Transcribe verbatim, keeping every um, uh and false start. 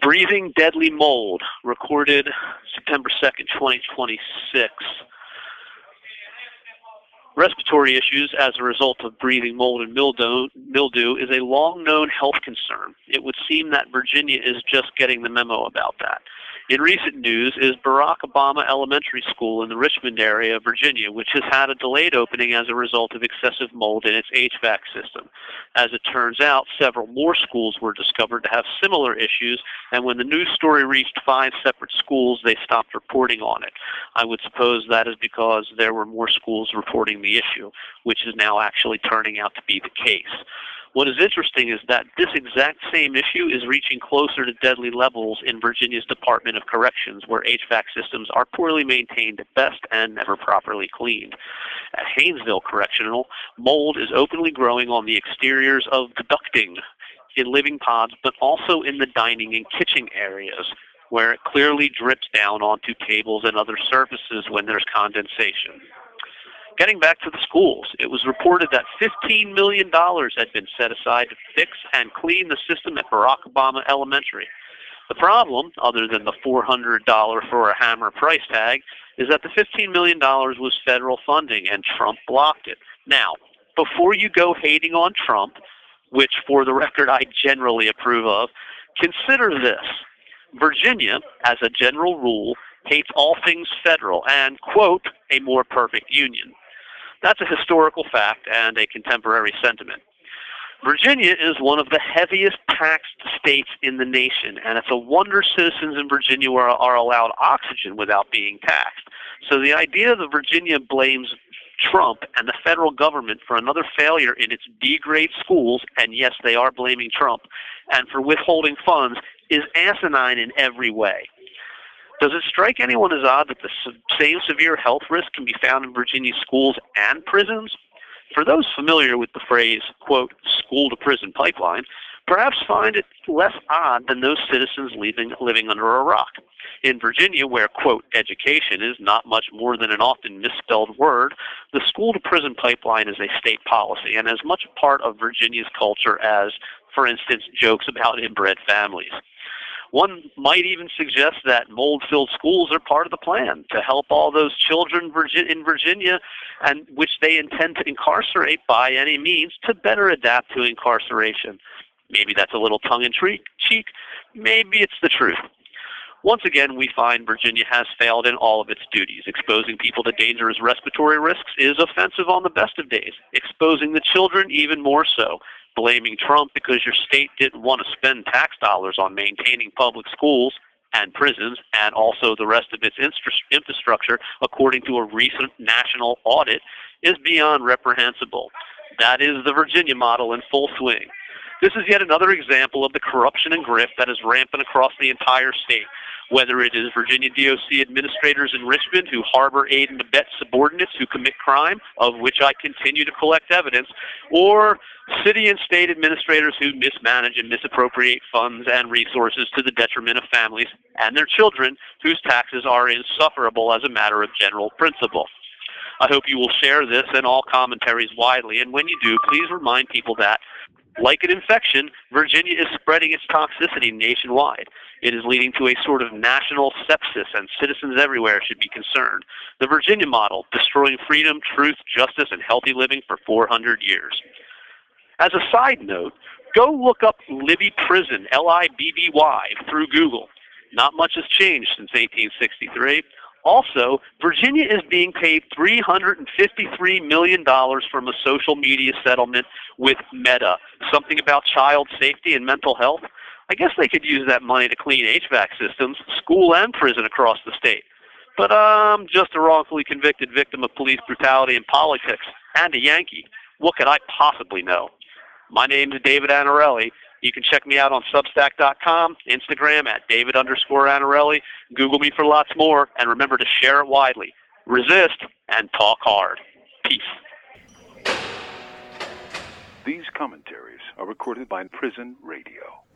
Breathing deadly mold, recorded September second, twenty twenty-six. Respiratory issues as a result of breathing mold and mildew, mildew is a long-known health concern. It would seem that Virginia is just getting the memo about that. In recent news is Barack Obama Elementary School in the Richmond area of Virginia, which has had a delayed opening as a result of excessive mold in its H V A C system. As it turns out, several more schools were discovered to have similar issues, and when the news story reached five separate schools, they stopped reporting on it. I would suppose that is because there were more schools reporting the issue, which is now actually turning out to be the case. What is interesting is that this exact same issue is reaching closer to deadly levels in Virginia's Department of Corrections, where H V A C systems are poorly maintained at best and never properly cleaned. At Haynesville Correctional, mold is openly growing on the exteriors of the ducting in living pods, but also in the dining and kitchen areas, where it clearly drips down onto tables and other surfaces when there's condensation. Getting back to the schools, it was reported that fifteen million dollars had been set aside to fix and clean the system at Barack Obama Elementary. The problem, other than the four hundred dollars for a hammer price tag, is that the fifteen million dollars was federal funding and Trump blocked it. Now, before you go hating on Trump, which for the record I generally approve of, consider this. Virginia, as a general rule, hates all things federal and, quote, a more perfect union. That's a historical fact and a contemporary sentiment. Virginia is one of the heaviest taxed states in the nation, and it's a wonder citizens in Virginia are, are allowed oxygen without being taxed. So the idea that Virginia blames Trump and the federal government for another failure in its D-grade schools, and yes, they are blaming Trump, and for withholding funds, is asinine in every way. Does it strike anyone as odd that the same severe health risk can be found in Virginia's schools and prisons? For those familiar with the phrase, quote, school-to-prison pipeline, perhaps find it less odd than those citizens living, living under a rock. In Virginia, where, quote, education is not much more than an often misspelled word, the school-to-prison pipeline is a state policy and as much a part of Virginia's culture as, for instance, jokes about inbred families. One might even suggest that mold-filled schools are part of the plan to help all those children in Virginia, and which they intend to incarcerate by any means, to better adapt to incarceration. Maybe that's a little tongue-in-cheek. Maybe it's the truth. Once again, we find Virginia has failed in all of its duties. Exposing people to dangerous respiratory risks is offensive on the best of days. Exposing the children, even more so. Blaming Trump because your state didn't want to spend tax dollars on maintaining public schools and prisons and also the rest of its infrastructure, according to a recent national audit, is beyond reprehensible. That is the Virginia model in full swing. This is yet another example of the corruption and grift that is rampant across the entire state, whether it is Virginia D O C administrators in Richmond who harbor, aid, and abet subordinates who commit crime, of which I continue to collect evidence, or city and state administrators who mismanage and misappropriate funds and resources to the detriment of families and their children whose taxes are insufferable as a matter of general principle. I hope you will share this and all commentaries widely, and when you do, please remind people that, like an infection, Virginia is spreading its toxicity nationwide. It is leading to a sort of national sepsis, and citizens everywhere should be concerned. The Virginia model, destroying freedom, truth, justice, and healthy living for four hundred years. As a side note, go look up Libby Prison, L I B B Y, through Google. Not much has changed since eighteen sixty-three. Also, Virginia is being paid three hundred fifty-three million dollars from a social media settlement with Meta. Something about child safety and mental health? I guess they could use that money to clean H V A C systems, school and prison across the state. But I'm just a wrongfully convicted victim of police brutality and politics, and a Yankee. What could I possibly know? My name is David Anarelli. You can check me out on Substack dot com, Instagram at David underscore Anarelli. Google me for lots more, and remember to share it widely. Resist and talk hard. Peace. These commentaries are recorded by Prison Radio.